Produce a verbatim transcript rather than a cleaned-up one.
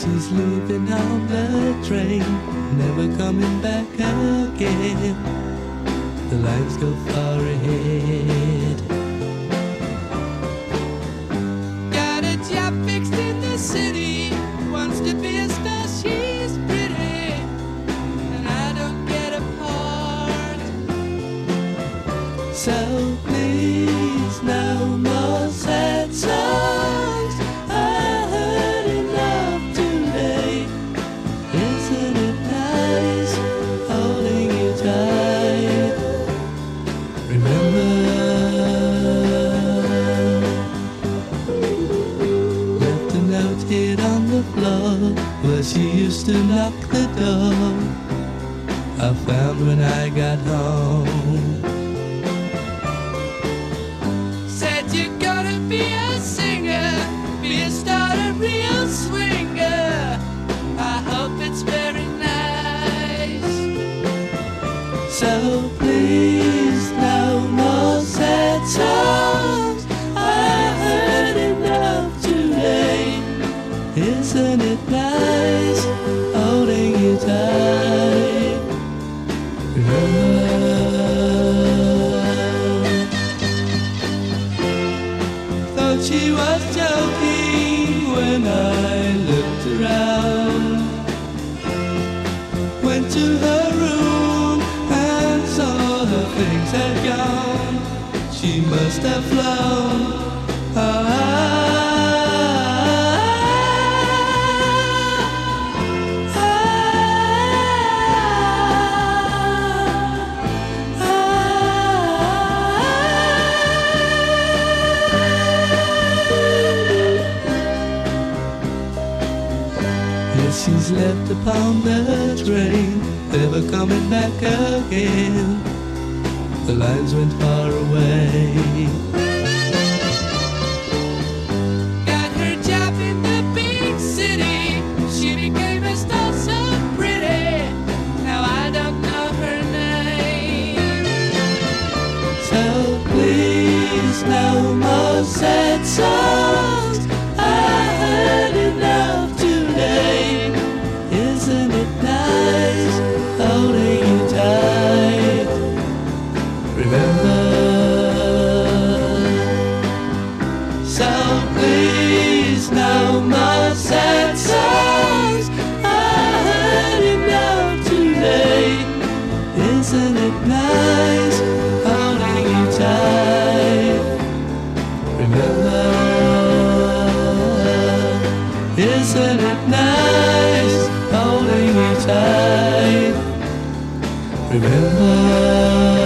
she's leaving on the train, never coming back again. The lines go far ahead. Got a job fixed in the city, wants to be a star, she's pretty, and I don't get a part. So please, no more sad songs. I heard enough today. Isn't it nice holding you tight? Remember, left a note hid on the floor where she used to knock the door. I found when I got home. Said you're gonna be a singer, be a star, a real swinger. I hope it's very nice. So please, no more sad songs. I heard enough today. Isn't it nice holding you tight? Remember, thought she was joking when I looked around. Went to her room and saw her things had gone. She must have flown. Ah, she's left upon the train, never coming back again. The lines went far away. Got her job in the big city, she became a star so pretty. Now I don't know her name. So please, no more sad songs. I heard enough today. Isn't it nice holding you tight? Remember, so please, no more sad songs. I heard enough today. Isn't it nice holding you tight? Remember, isn't it nice holding you tight? Remember.